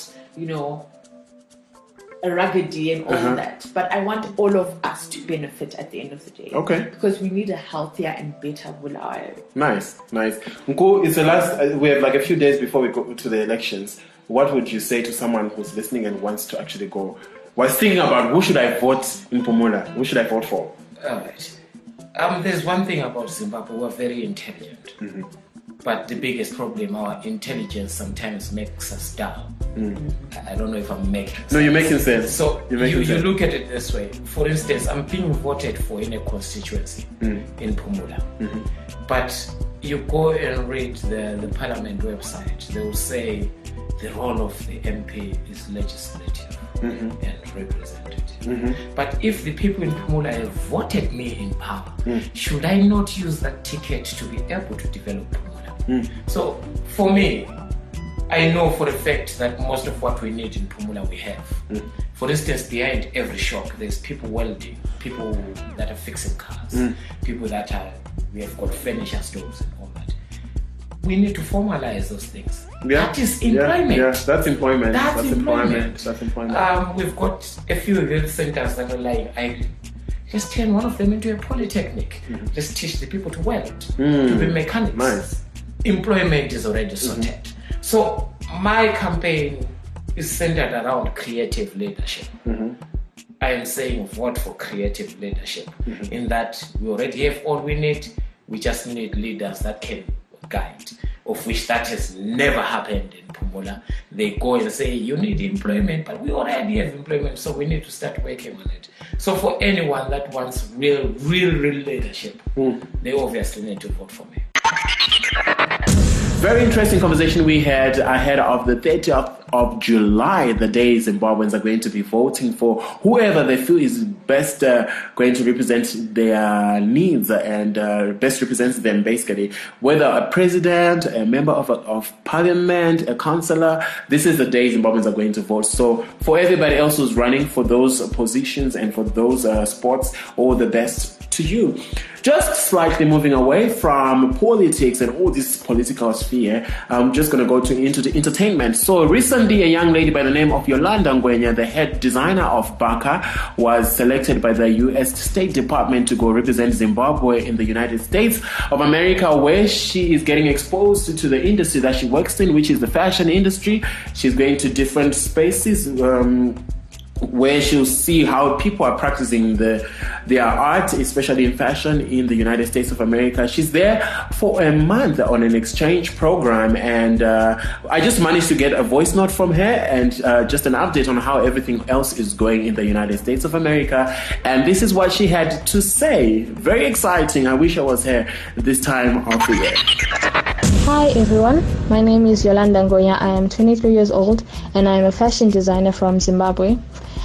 a ruggedy and all that. But I want all of us to benefit at the end of the day. Okay. Because we need a healthier and better Bulawayo. Nice. Nku, it's the last, we have like a few days before we go to the elections. What would you say to someone who's listening and wants to actually go, was thinking about who should I vote in Phumula? Who should I vote for? All right. There's one thing about Zimbabwe, we're very intelligent. But the biggest problem, our intelligence sometimes makes us down. I don't know if I'm making sense. No, you're making sense. So you look at it this way. For instance, I'm being voted for in a constituency in Phumula. But you go and read the parliament website, they will say the role of the MP is legislative and representative. But if the people in Phumula have voted me in power, should I not use that ticket to be able to develop Phumula? So for me, I know for a fact that most of what we need in Phumula we have. For instance, behind every shop, there's people welding, people that are fixing cars, people that we have got furniture stores and all that. We need to formalize those things. That is employment. Yeah, that's employment. That's employment. That's employment. We've got a few health centers that are lying idle. let's turn one of them into a polytechnic. Let's teach the people to weld, to be mechanics. Nice. Employment is already sorted. So my campaign is centered around creative leadership. I am saying vote for creative leadership, in that we already have all we need. We just need leaders that can guide, of which that has never happened in Phumula. They go and say, you need employment, but we already have employment, so we need to start working on it. So for anyone that wants real leadership, they obviously need to vote for me. Very interesting conversation we had ahead of the 30th of July, the day Zimbabweans are going to be voting for whoever they feel is best going to represent their needs and best represents them, basically. Whether a president, a member of parliament, a councillor, this is the day Zimbabweans are going to vote. So for everybody else who's running for those positions and for those spots, all the best to you. Just slightly moving away from politics and all this political sphere, I'm just going to go into the entertainment. So recently, a young lady by the name of Yolanda Ngwenya, the head designer of Baka, was selected by the U.S. State Department to go represent Zimbabwe in the United States of America, where she is getting exposed to the industry that she works in, which is the fashion industry. She's going to different spaces, where she'll see how people are practicing their art, especially in fashion in the United States of America. She's there for a month on an exchange program, and I just managed to get a voice note from her and just an update on how everything else is going in the United States of America. And this is what she had to say. Very exciting. I wish I was here this time of the year. Hi everyone, my name is Yolanda Ngwenya. I am 23 years old and I am a fashion designer from Zimbabwe.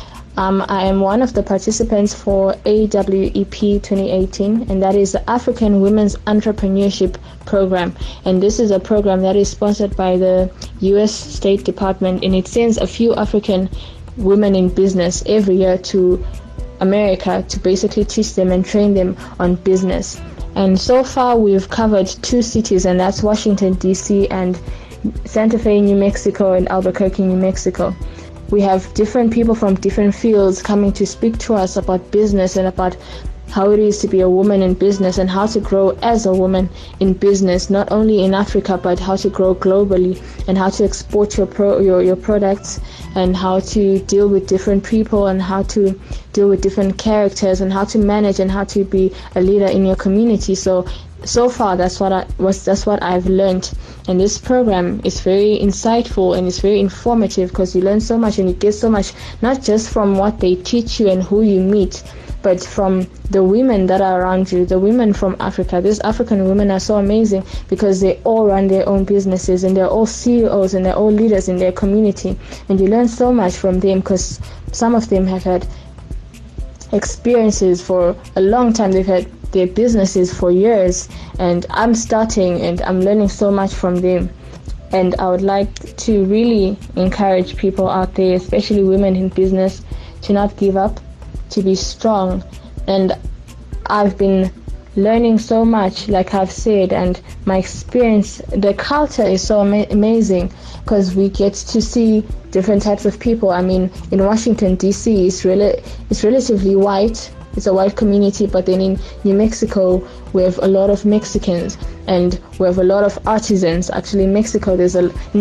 I am one of the participants for AWEP 2018, and that is the African Women's Entrepreneurship Program. And this is a program that is sponsored by the US State Department, and it sends a few African women in business every year to America to basically teach them and train them on business. And so far we've covered 2 cities, and that's Washington, D.C. and Santa Fe, New Mexico, and Albuquerque, New Mexico. We have different people from different fields coming to speak to us about business and about how it is to be a woman in business and how to grow as a woman in business, not only in Africa, but how to grow globally and how to export your products and how to deal with different people and how to deal with different characters and how to manage and how to be a leader in your community. So far, that's what I've learned, and this program is very insightful and it's very informative because you learn so much and you get so much, not just from what they teach you and who you meet, but from the women that are around you, the women from Africa. These African women are so amazing because they all run their own businesses and they're all CEOs and they're all leaders in their community, and you learn so much from them because some of them have had experiences for a long time. They've had their businesses for years, and I'm starting and I'm learning so much from them. And I would like to really encourage people out there, especially women in business, to not give up, to be strong. And I've been learning so much, like I've said, and my experience, the culture is so amazing because we get to see different types of people. I mean, in Washington, D.C., it's relatively white. It's a white community, but then in New Mexico, we have a lot of Mexicans and we have a lot of artisans. Actually, in New Mexico, there's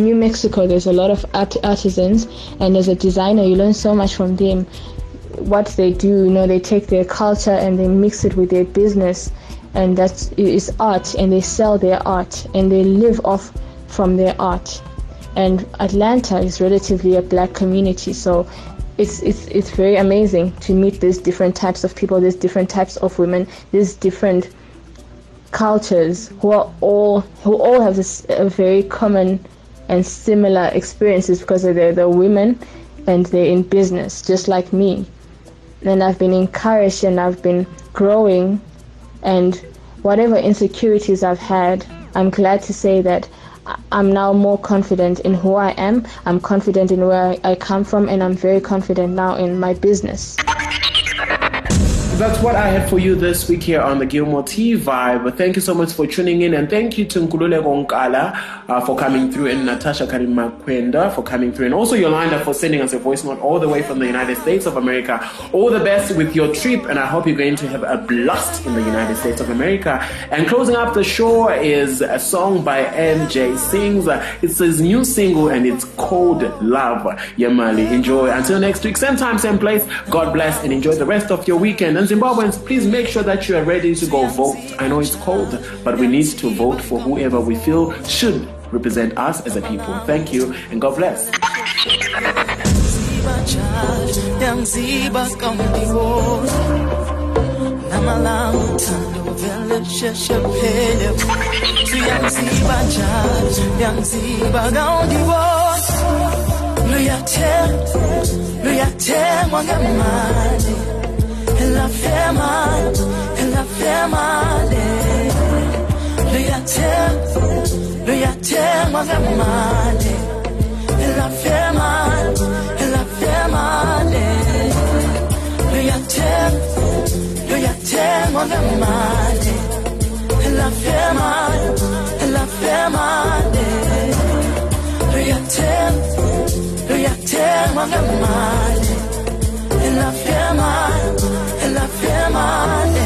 a lot of artisans, and as a designer, you learn so much from them. What they do, they take their culture and they mix it with their business, and that is art, and they sell their art and they live off from their art. And Atlanta is relatively a black community, so it's very amazing to meet these different types of people, these different types of women, these different cultures who all have this very common and similar experiences because they're the women and they're in business just like me. And I've been encouraged and I've been growing, and whatever insecurities I've had, I'm glad to say that I'm now more confident in who I am. I'm confident in where I come from, and I'm very confident now in my business. That's what I had for you this week here on the Gilmore Tea Vibe. Thank you so much for tuning in, and thank you to Nkulule Gonkala for coming through, and Natasha Karimakwenda for coming through, and also Yolanda for sending us a voice note all the way from the United States of America. All the best with your trip, and I hope you're going to have a blast in the United States of America. And closing up the show is a song by MJ Sings. It's his new single, and it's called Love. Yamali, enjoy. Until next week, same time, same place. God bless, and enjoy the rest of your weekend. And Zimbabweans, please make sure that you are ready to go vote. I know it's cold, but we need to vote for whoever we feel should represent us as a people. Thank you, and God bless. La femme, le yatem, wangamane. La femme, le yatem, wangamane. La femme, le yatem, wangamane. La fermane,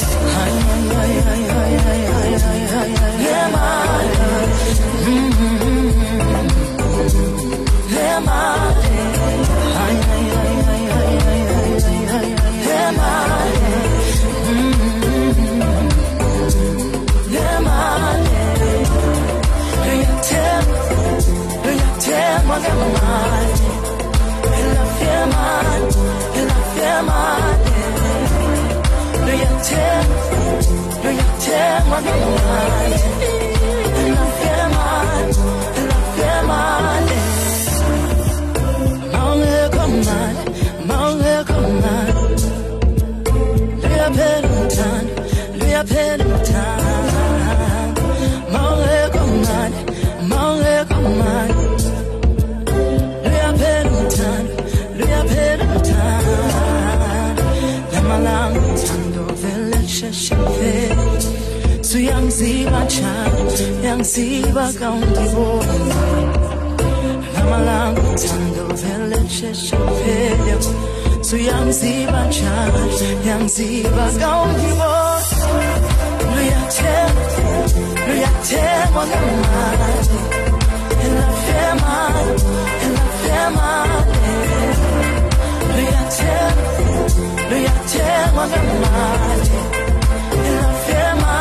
Yanziba kaundibo Lamalang tando vele sheshapelyo So yanziba kaundibo Luyate wangamani La fema Luyate wangamani La fema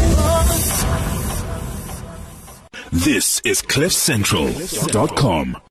This is CliffCentral.com.